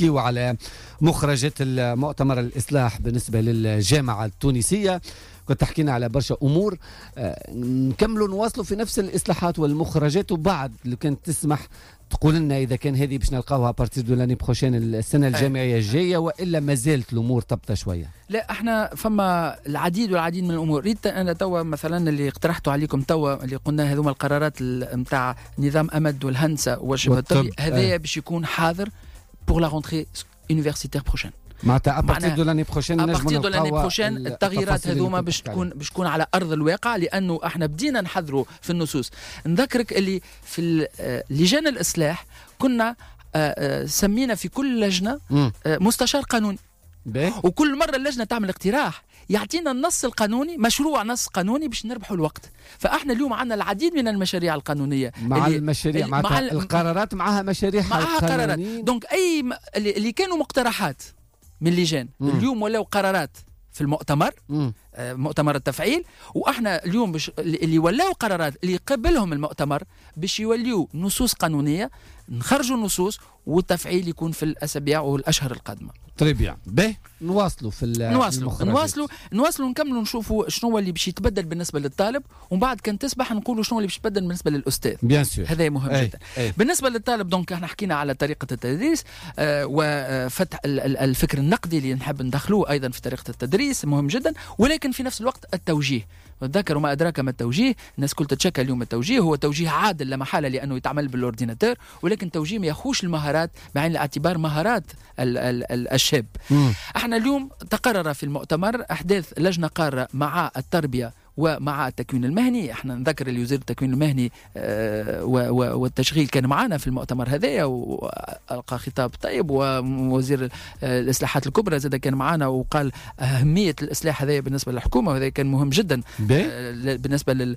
نحكيو على مخرجات المؤتمر الإصلاح بالنسبة للجامعة التونسية. كنت حكينا على برشا أمور، نكملوا نواصلوا في نفس الإصلاحات والمخرجات، وبعد لو كانت تسمح تقول لنا إذا كان هذه باش نلقاوها بارتير دو لاني بروشين السنة الجامعية الجاية، وإلا ما زالت الأمور تبطأ شوية؟ لا، احنا فما العديد والعديد من الامور. ريت انا توا مثلا اللي اقترحته عليكم توا اللي قلنا هذوما القرارات نتاع نظام امد والهندسه والشبه الطبي، هذايا باش يكون حاضر بور لا رونتري يونيفرسيتير بروشين. معناتها ابارتير دو لاني بروشين التغييرات هذوما باش تكون على ارض الواقع، لانه احنا بدينا نحضروا في النصوص. نذكرك اللي في لجان الاصلاح كنا سمينا في كل لجنه مستشار قانوني، وكل مره اللجنه تعمل اقتراح يعطينا النص القانوني، مشروع نص قانوني باش نربحوا الوقت. فاحنا اليوم عندنا العديد من المشاريع القانونيه مع المشاريع مع القرارات معها مشاريع قرارات. دونك اي اللي كانوا مقترحات من لجان اليوم ولاو قرارات في المؤتمر، مؤتمر التفعيل. واحنا اليوم اللي ولاو قرارات اللي قبلهم المؤتمر باش يوليو نصوص قانونيه، نخرجوا النصوص والتفعيل يكون في الاسابيع والاشهر القادمه. طيب بيان باهي نواصلوا في نواصلوا نكملوا نشوفوا شنو هو اللي باش يتبدل بالنسبه للطالب، ومن بعد كان تسبح نقولوا شنو اللي باش يتبدل بالنسبه للاستاذ. بيان سور هذا مهم جدا. بالنسبه للطالب دونك احنا حكينا على طريقه التدريس وفتح الفكر النقدي اللي نحب ندخلوه ايضا في طريقه التدريس مهم جدا، ولكن في نفس الوقت التوجيه. ذكر وما أدراك ما التوجيه، الناس كل تتشكى اليوم. التوجيه هو توجيه عادل لا محالة لأنه يتعمل بالأورديناتور، ولكن توجيه ما يخوش المهارات بعين الاعتبار مهارات الشاب. احنا اليوم تقرر في المؤتمر أحداث لجنة قارة مع التربية ومع التكوين المهني. احنا نذكر اللي وزير التكوين المهني والتشغيل كان معنا في المؤتمر هذايا وألقى خطاب طيب، ووزير الإصلاحات الكبرى زاد كان معنا وقال أهمية الإصلاح هذايا بالنسبة للحكومة، وهذا كان مهم جدا بالنسبة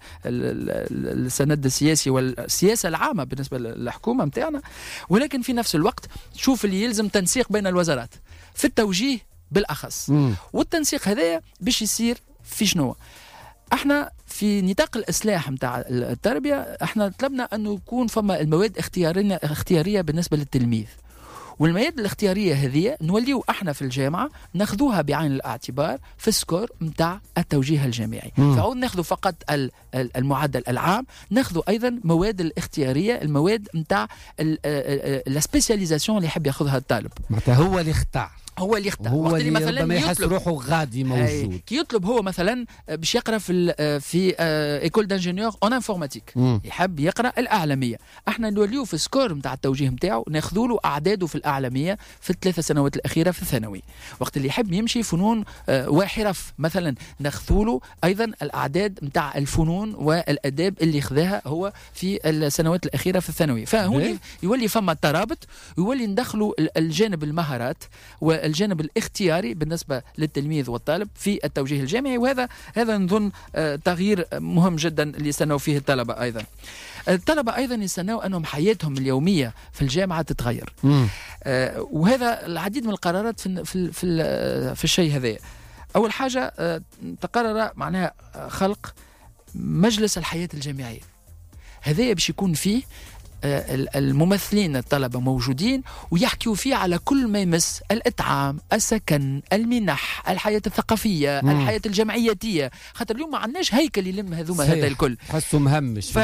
للسند السياسي والسياسة العامة بالنسبة للحكومة متاعنا. ولكن في نفس الوقت شوف اللي يلزم تنسيق بين الوزارات في التوجيه بالأخص. والتنسيق هذايا باش يصير في شنو؟ احنا في نطاق الإصلاح متاع التربية احنا طلبنا أنه يكون فما المواد اختيارية بالنسبة للتلميذ، والمواد الاختيارية هذه نوليو احنا في الجامعة ناخذوها بعين الاعتبار في السكور متاع التوجيه الجامعي. فعود ناخذوا فقط المعدل العام، ناخذوا ايضا مواد الاختيارية، المواد متاع السبيسياليزاسيون اللي يحب ياخذها الطالب. معناتها هو اللي يختار، هو اللي يختار. هو اللي مثلا ما يحس روحه غادي موجود. كي يطلب هو مثلا باش يقرا في ايكول دانجينيور اون انفورماتيك، يحب يقرا الاعلاميه، احنا نوليو في السكور نتاع التوجيه نتاعو ناخذوا له اعداده في الاعلاميه في ال3 سنوات الاخيره في الثانوي. وقت اللي يحب يمشي فنون وحرف مثلا ناخذوا له ايضا الاعداد نتاع الفنون والاداب اللي خذاها هو في السنوات الاخيره في الثانوي. فهون يولي فما ترابط، يولي ندخلوا الجانب المهارات والجانب الاختياري بالنسبة للتلميذ والطالب في التوجيه الجامعي. وهذا نظن تغيير مهم جدا اللي يستنوا فيه الطلبة. الطلبة أيضا يستنوا أنهم حياتهم اليومية في الجامعة تتغير. وهذا العديد من القرارات في الشيء هذا. أول حاجة تقرر معناها خلق مجلس الحياة الجامعية. هذا باش يكون فيه الممثلين الطلبة موجودين ويحكيوا فيه على كل ما يمس الإطعام، السكن، المنح، الحياة الثقافية، الحياة الجمعياتية. خاطر اليوم ما عندناش هيكل يلم هذا الكل، حسوا مهمش.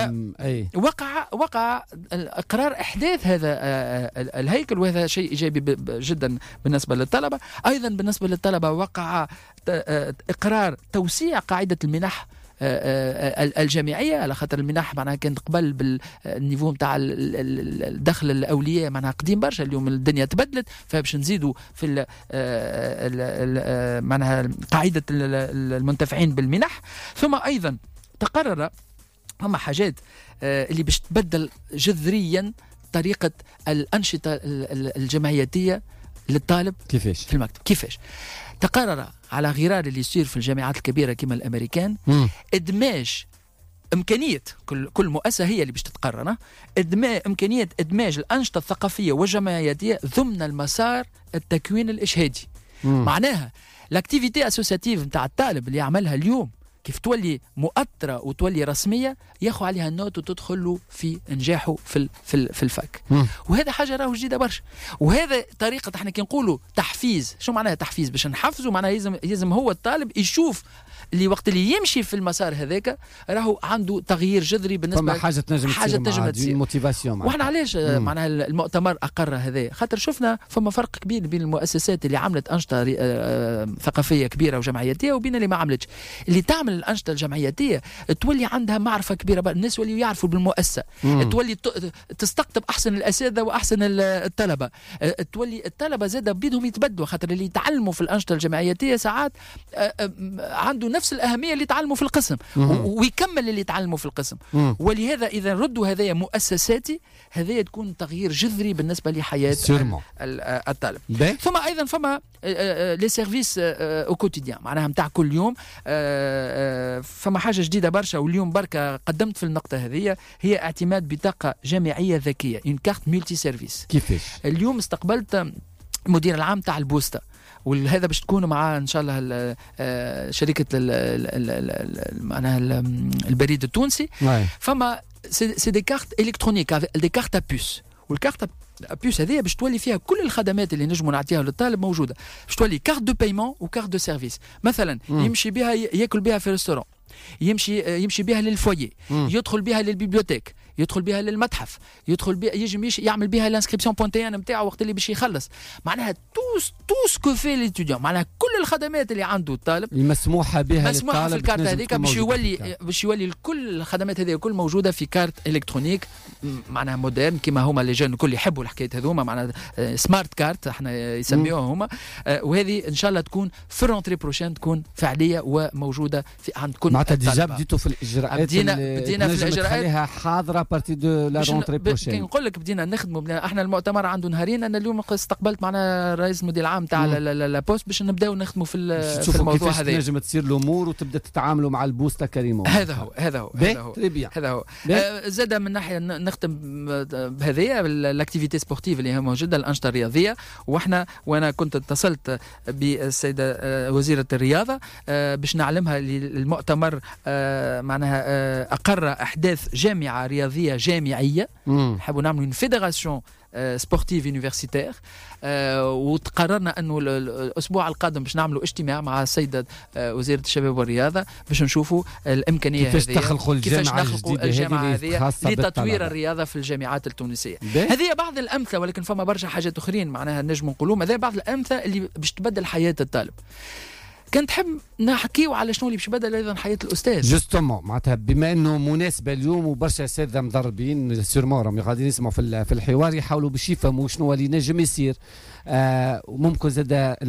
وقع قرار إحداث هذا الهيكل، وهذا شيء إيجابي جدا بالنسبة للطلبة. أيضا بالنسبة للطلبة وقع إقرار توسيع قاعدة المنح الجامعية، على خاطر المنح معناها كانت قبل بالنيفو نتاع الدخل الأولياء معناها قديم برشا. اليوم الدنيا تبدلت، فباش نزيدوا في معناها قاعدة المنتفعين بالمنح. ثم أيضا تقرر هم حاجات اللي باش تبدل جذريا طريقة الأنشطة الجمعياتية للطالب كيفاش في المكتب. كيفاش تقرر على غرار اللي يصير في الجامعات الكبيرة كما الأمريكان إدماج إمكانية كل مؤسسة هي اللي باش تتقرر إمكانية إدماج الأنشطة الثقافية والجمعياتية ضمن المسار التكوين الإشهادي. معناها لاكتيفيتي اسوسياتيف نتاع الطالب اللي يعملها اليوم كيف تولي مؤطرة وتولي رسمية ياخو عليها النوت وتدخل له في نجاحه في الفك. وهذا حاجة راهو جديدة برشا. وهذا طريقة احنا كي نقولوا تحفيز. شو معناها تحفيز؟ باش نحفزه معناها يلزم هو الطالب يشوف اللي وقت اللي يمشي في المسار هذاك راهو عنده تغيير جذري بالنسبه حاجه تنجم تصير موتيفاسيون. واحنا علاش معناها المؤتمر اقر هذا؟ خاطر شفنا فما فرق كبير بين المؤسسات اللي عملت انشطه ثقافيه كبيره وجمعياتيه وبين اللي ما عملتش. اللي تعمل الانشطه الجمعياتيه تولي عندها معرفه كبيره، الناس وليوا يعرفوا بالمؤسسه، تولي تستقطب احسن الاساتذه واحسن الطلبه، تولي الطلبه زاد بيدهم يتبدلوا، خاطر اللي يتعلموا في الانشطه الجمعياتيه ساعات عنده نفس الأهمية اللي تعلموا في القسم ويكمل اللي تعلموا في القسم. ولهذا إذا ردوا هذايا مؤسساتي هذايا تكون تغيير جذري بالنسبة لحياة الطالب. ثم أيضا فما لي سيرفيس او كوتيديان معناها متاع كل يوم. فما حاجة جديدة برشا واليوم بركة قدمت في النقطة هذه، هي اعتماد بطاقة جامعية ذكية، إن كارت ملتي سيرفيس. كيفاش؟ اليوم استقبلت المدير العام تاع البوسطة، وهذا باش تكون مع ان شاء الله شركه معناها البريد التونسي. فما سي دي كارت الكترونيك دي كارت ابوس، والكارت ابوس هذه باش تولي فيها كل الخدمات اللي نجموا نعطيها للطالب موجوده. باش تولي كارت دو بايمون وكارت دو سيرفيس. مثلا يمشي بها ياكل بها في ريستورون، يمشي بها للفويي، يدخل بها للبيبليوتيك، يدخل بها للمتحف، يدخل بها يجي يعمل بها الانسكريبسيون بونتيان نتاعو وقت اللي باش يخلص. معناها تو سكو في ليتيديون، معناها كل الخدمات اللي عنده الطالب المسموحه بها مسموحه في الكارت هذيك باش يولي كل الخدمات هذه كل موجوده في كارت الكترونيك معناها مودرن كما هما لي جون الكل يحبوا الحكايه هذوما، معناها سمارت كارت احنا يسميوها هما. وهذه ان شاء الله تكون في الرونتري بروشين تكون فعليه وموجوده في عند كل معناتها ديجا بديتوا في الاجراءات، بدينا في الاجراءات خليها حاضره بارتي دو لا رونتري بروشين. كي نقول لك بدينا نخدموا احنا المؤتمر عنده نهارين. انا اليوم استقبلت معنا رئيس المدير العام تاع لا بوست باش نبداو نخدموا في الموضوع هذا. نجم تصير الامور وتبدا تتعاملوا مع البوسطه كريمه. هذا هو زاد من ناحيه نختم بهذه الاكتيفيتي سبورتيف اللي هي موجوده، الانشطه الرياضيه. وانا كنت اتصلت بالسيده وزيره الرياضه باش نعلمها المؤتمر معناها اقر احداث جامعه رياضيه جامعيه. نحبوا نعملوا une fédération سبورتيف يونيفرسيتير. وتقررنا انه الاسبوع القادم باش نعملوا اجتماع مع السيده وزيره الشباب والرياضه باش نشوفوا الامكانيه كيفاش تخلقوا الجامعه هذه لتطوير الرياضه في الجامعات التونسيه. هذه بعض الامثله، ولكن فما برشا حاجات اخرين معناها نجم نقولوا. هذه بعض الامثله اللي باش تبدل حياه الطالب. كنت تحب نحكيو على شنو اللي باش بدل ايضا حياه الاستاذ جوستومون، معناتها بما انه مناسبه اليوم وبرشا اساتذه مدربين سيرمون راهم غاديين يسمعوا في الحوار يحاولوا باش يفهموا شنو اللي نجم يصير. وممكن زاد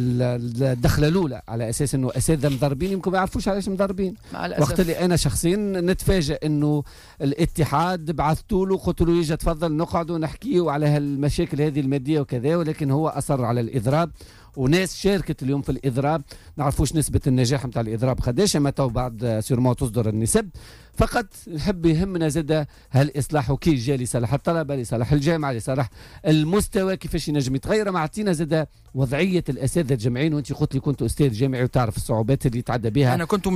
الدخله الاولى على اساس انه اساتذه مدربين يمكن ما يعرفوش علاش مدربين. وقت اللي انا شخصيا نتفاجئ انه الاتحاد بعثتوا له قلت له يجي تفضل نقعدوا نحكيوا على هالمشاكل هذه الماديه وكذا، ولكن هو اصر على الاضراب وناس شاركت اليوم في الاضراب. نعرفوش نسبه النجاح نتاع الاضراب قداش، اما تو بعد سيرمون تصدر النسب. فقط نحب يهمنا زاد هالاصلاح وكي جا لصالح الطلبه، لصالح الجامعه، لصالح المستوى كيفاش ينجم يتغير. مع عطينا زاد وضعيه الاساتذه الجامعيين، وانت قلت لي كنت استاذ جامعي وتعرف الصعوبات اللي تعدى بها. انا كنت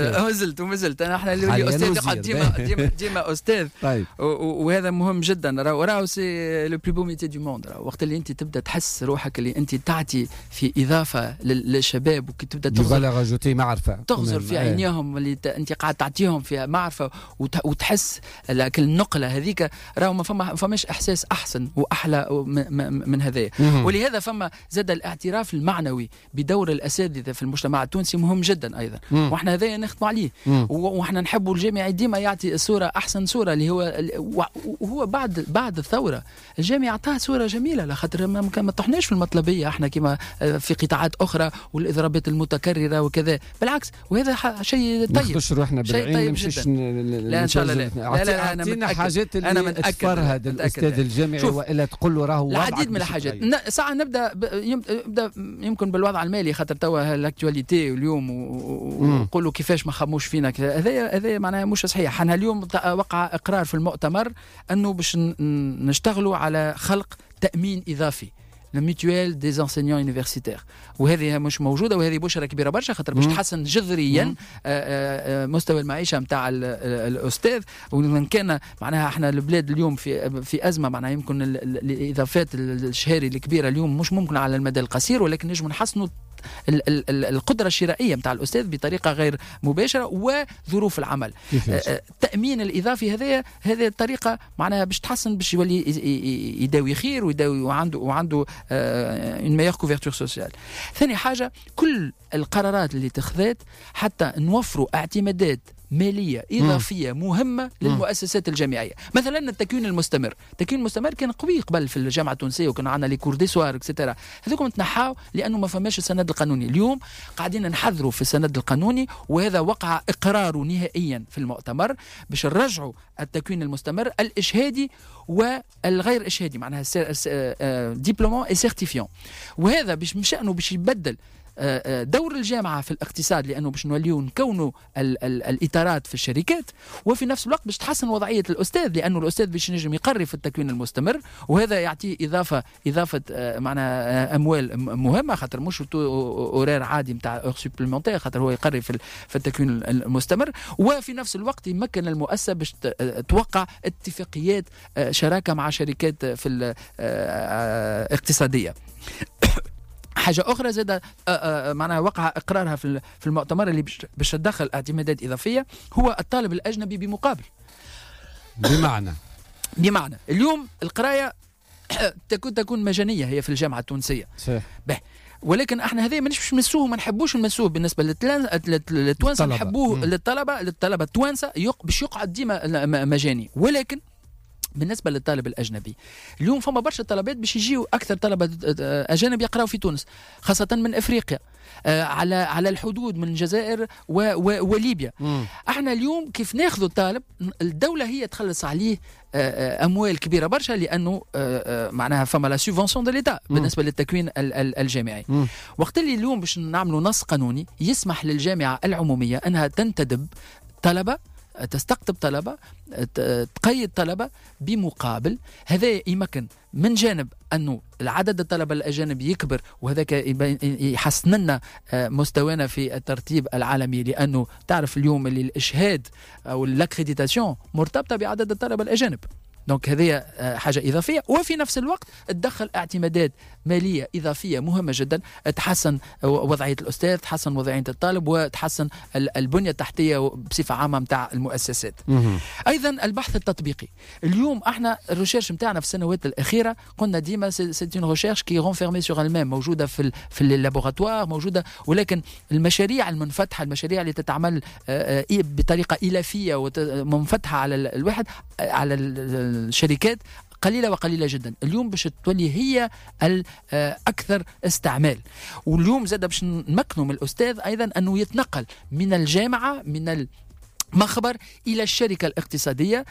ومازلت انا احنا اللي استاذ يقعد ديما استاذ. طيب. وهذا مهم جدا. راهو سي لو بلو بو ميتي دو موند. وقت اللي انت تبدا تحس روحك اللي انت تعطي في اضافه للشباب وكي تبدا تغزر في عينيهم اللي انت قاعد تعطيهم فيها معرفه وتحس النقله هذيك. راهو ما فماش احساس احسن واحلى من هذا. ولهذا فما زاد الاعتراف المعنوي بدور الاساتذه في المجتمع التونسي مهم جدا ايضا. واحنا هذا نخدموا عليه. واحنا نحبوا الجامعي ديما يعطي صوره احسن صوره اللي هو بعد الثوره الجامعه عطاها صوره جميله، لخاطر ما طحناش في المطلبيه احنا كما في قطاعات اخرى والاضرابات المتكرره وكذا. بالعكس، وهذا شيء طيب. نخش روحنا بالعين نمشيش. لا ان شاء الله لا انا حاجات اللي تفرهد الاستاذ الجامعي والا تقول له راهو العديد من الحاجات. ساعه نبدا يمكن بالوضع المالي، خاطر توا الاكtualité اليوم ونقولوا كيفاش ما خموش فينا. هذا معناها مش صحيح. احنا اليوم وقع اقرار في المؤتمر انه باش نشتغلوا على خلق تامين اضافي الميتوال دي زانسينيون يونيفرسيتير، وهذه مش موجوده، وهذه بشره كبيره برشا خاطر باش تحسن جذريا مستوى المعيشه نتاع الاستاذ. ومن كان معناها احنا البلاد اليوم في ازمه، معناها يمكن الاضافات الشهري الكبيره اليوم مش ممكن على المدى القصير، ولكن نجم نحسنوا القدرة الشرائية متاع الأستاذ بطريقة غير مباشرة وظروف العمل. التأمين الإضافي هذه الطريقة معناها باش تحسن، باش يولي يداوي خير ويداوي وعنده une meilleure couverture sociale. ثاني حاجة، كل القرارات اللي اتخذت حتى نوفروا اعتمادات مالية إضافية مهمة للمؤسسات الجامعية. مثلا التكوين المستمر، التكوين المستمر كان قوي قبل في الجامعة التونسية، وكان عندنا لي كور دي سوار اكسترا، هذوكم تنحاو لأنه ما فماش السند القانوني. اليوم قاعدين نحذروا في السند القانوني، وهذا وقع إقراره نهائيا في المؤتمر باش نرجعوا التكوين المستمر الإشهادي والغير إشهادي، معناها ديبلومون اي سيرتيفيون. وهذا باش مشأنه باش يبدل دور الجامعة في الاقتصاد، لأنه باش نوليو نكونوا الإطارات في الشركات، وفي نفس الوقت باش تحسن وضعية الأستاذ، لأنه الأستاذ باش نجم يقري في التكوين المستمر، وهذا يعطيه إضافة معناها أموال مهمة، خاطر مش أورير عادي متاع أور سوبليمونتير، خاطر هو يقري في التكوين المستمر. وفي نفس الوقت يمكن المؤسسة باش توقع اتفاقيات شراكة مع شركات في الاقتصادية. حاجة أخرى زاد معناها وقع إقرارها في المؤتمر اللي باش تدخل اعتمادات إضافية، هو الطالب الأجنبي بمقابل. بمعنى اليوم القراية تكون مجانية هي في الجامعة التونسية. ولكن احنا هذا مانيش نمسوه، ما نحبوش نمسوه بالنسبه للتوانسه، نحبوه للطلبه التوانسه باش يقعد ديما مجاني. ولكن بالنسبه للطالب الاجنبي اليوم فما برشا طلبات باش يجيو اكثر طلبه اجانب يقراوا في تونس، خاصه من افريقيا، على الحدود من الجزائر وليبيا. احنا اليوم كيف ناخذ الطالب، الدوله هي تخلص عليه اموال كبيره برشا، لانه معناها فما لا سوبفونسيون دو ليتا بالنسبه للتكوين الجامعي. وقت اللي اليوم باش نعملوا نص قانوني يسمح للجامعه العموميه انها تنتدب طلبه، تستقطب طلبة، تقيد طلبة بمقابل. هذا يمكن من جانب أنه العدد الطلبة الأجانب يكبر، وهذاك يحسن لنا مستوانا في الترتيب العالمي، لأنه تعرف اليوم اللي الإشهاد أو الأكريديتاسيون مرتبطة بعدد الطلبة الأجانب. دونك هذه حاجة إضافية، وفي نفس الوقت تدخل اعتمادات مالية إضافية مهمة جدا، تحسن وضعية الأستاذ، تحسن وضعية الطالب، وتحسن البنية التحتية بصفة عامة متاع المؤسسات. أيضا البحث التطبيقي. اليوم احنا الريشيرش متاعنا في السنوات الأخيرة قلنا ديما سيت اون ريشيرش كي رونفيرمي سور المام، موجودة في اللابوراتوار موجودة، ولكن المشاريع المنفتحة، المشاريع اللي تتعمل بطريقة إلافية ومنفتحة على الواحد على الشركات قليلة جدا. اليوم باش تولي هي الأكثر استعمال. واليوم زاد باش نمكنوا من الأستاذ أيضا أنه يتنقل من الجامعة، من مخبر الى الشركه الاقتصاديه.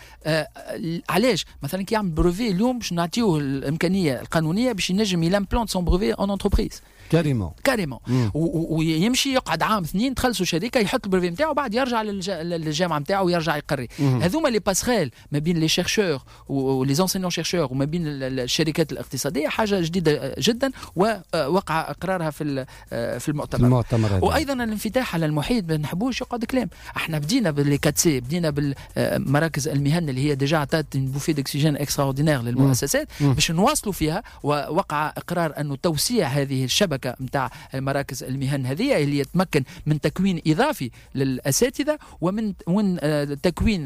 علاش مثلا كي يعمل بروفي اليوم باش نعطيوه الامكانيه القانونيه باش ينجم يلامبلونت سون بروفي اون انتربريز كاريمون ويمشي يقعد عام 2 تخلصوا شركه يحط البروفي نتاعو، بعد يرجع للجامعه نتاعو ويرجع يقري. هذوما لي باسريل ما بين لي شيرشور ولي زونسينيون شيرشور وما بين الشركات الاقتصاديه حاجه جديده جدا، ووقع اقرارها في المؤتمر. وايضا الانفتاح على المحيط ما نحبوش يقعد كلام. احنا بدينا باللي كاتسي، بدينا بالمراكز المهن اللي هي ديجا عطات بوفي داكسيجين اكستراوردينير للمؤسسات باش نواصلوا فيها. ووقع اقرار انه توسيع هذه الشبكه نتاع مراكز المهن هذه اللي يتمكن من تكوين اضافي للاساتذه ومن تكوين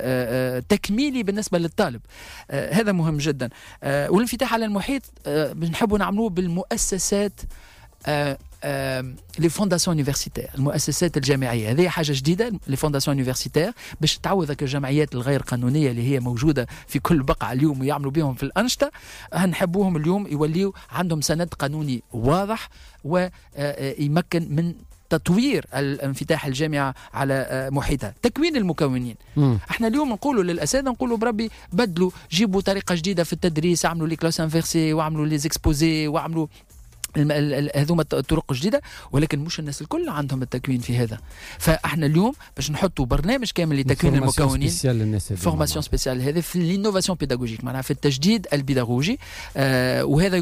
تكميلي بالنسبه للطالب. هذا مهم جدا. والانفتاح على المحيط بنحبوا نعملوه بالمؤسسات، لي فونداسيون يونيفرسيتير، المؤسسات الجامعيه. هذه حاجه جديده، لي فونداسيون يونيفرسيتير باش تعوضك الجمعيات الغير قانونيه اللي هي موجوده في كل بقعه اليوم ويعملوا بهم في الانشطه. هنحبوهم اليوم يوليوا عندهم سند قانوني واضح ويمكن من تطوير الانفتاح الجامعة على محيطها. تكوين المكونين. احنا اليوم نقولوا للأساتذة، نقولوا بربي بدلوا، جيبوا طريقة جديدة في التدريس، عملوا لي كلاس انفيرسي وعملوا لي زيكسبوزي وعملوا هذوما الطرق جديدة، ولكن مش الناس الكل عندهم التكوين في هذا. فاحنا اليوم باش نحطوا برنامج كامل لتكوين المكونين، فورماسيون سبيسيال هذه في الانوفاسيون بيداغوجيك، معناها في التجديد البيداغوجي. وهذا يكون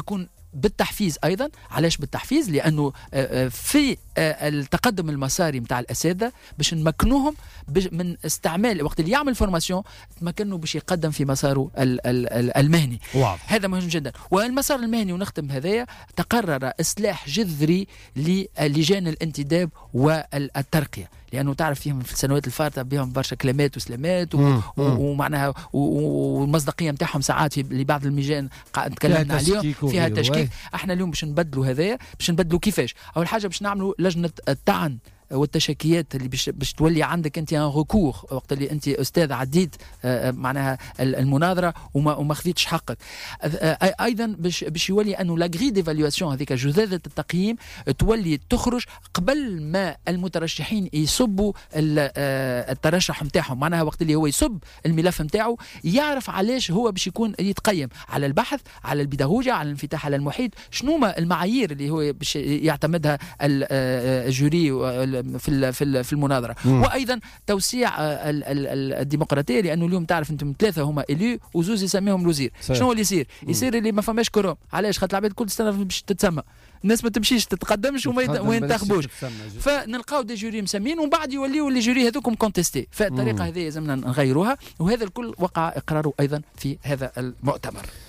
بالتحفيز ايضا. علاش بالتحفيز؟ لانه في التقدم المساري نتاع الاساتذه باش نمكنوهم من استعمال وقت اللي يعمل فورماسيون تمكنوا باش يقدم في مساره المهني. واضح. هذا مهم جدا. والمسار المهني ونختم بهذايا، تقرر اصلاح جذري للجان الانتداب والترقيه، لانه تعرف فيهم في السنوات الفارطه بهم برشا كلمات وسلامات ومعناها والمصداقيه نتاعهم ساعات في بعض المجان تكلمنا عليهم فيها تشكيك. احنا اليوم باش نبدلوا هذايا، باش نبدلوا كيفاش. اول حاجه باش نعملوا لجنه الطعن والتشكيات اللي باش تولي عندك انت ان ريكور وقت اللي انت استاذ عديت معناها المناظره وما خذيتش حقك. ايضا باش يولي انه لا غري ديفالواسيون هذيك جذاذه التقييم تولي تخرج قبل ما المترشحين يصبوا الترشح نتاعهم، معناها وقت اللي هو يصب الملف نتاعو يعرف علاش هو باش يكون يتقيم على البحث، على البيداغوجيا، على الانفتاح على المحيط، شنو ما المعايير اللي هو باش يعتمدها الجوري في المناظره. وايضا توسيع الديمقراطيه، لانه اليوم تعرف انتم ثلاثه هما اليو وزوز يسميهم الوزير. شنو اللي يصير اللي ما فماش كروم. علاش؟ خاطر العباد كل سنه باش تتسمى، الناس ما تمشيش تتقدمش وما ينتخبوش، فنلقاو دي جوري مسمين ومن بعد يوليوا لي جوري هذوكم كونتيستي. فالطريقه هذه لازمنا نغيروها، وهذا الكل وقع اقراره ايضا في هذا المؤتمر.